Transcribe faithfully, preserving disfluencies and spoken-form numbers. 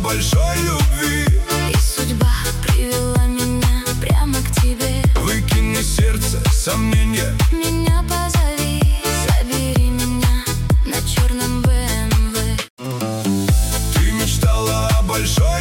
большой любви, и судьба привела меня прямо к тебе. выкини сердце сомнения, Меня позови, забери меня на черном бэ эм вэ. ты мечтала о большой